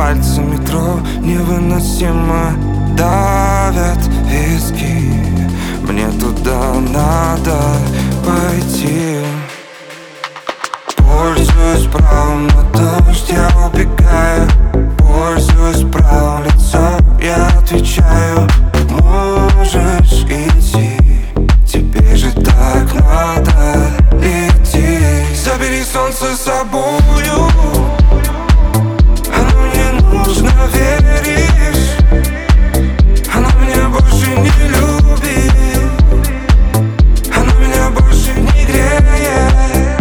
пальцы метро невыносимо давят виски. Мне туда надо пойти. Пользуюсь правом на дождь, я убегаю. Пользуюсь правом лицо, я отвечаю. Можешь идти, тебе же так надо идти. Забери солнце с собою, оно мне нужно, веришь? Оно меня больше не любит, оно меня больше не греет.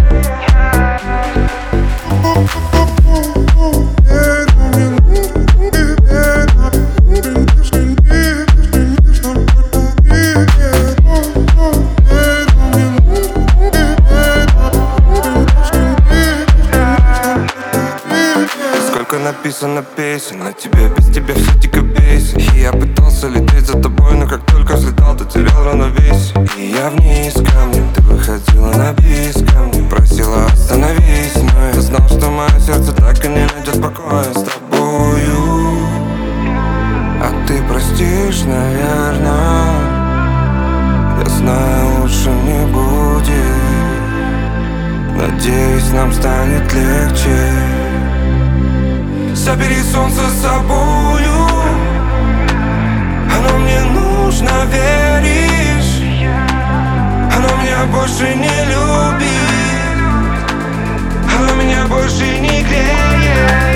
Написано песен о тебе, без тебя все дико бесит. И я пытался лететь за тобой, но как только взлетал, ты терял равновесие. И я вниз камнем, ты выходила на бис ко мне, просила остановись, но я знал, что мое сердце так и не найдет покоя с тобою. А ты простишь, наверное, я знаю, лучше не будет. Надеюсь, нам станет легче. Забери солнце с собою, оно мне нужно, веришь? Оно меня больше не любит, оно меня больше не греет.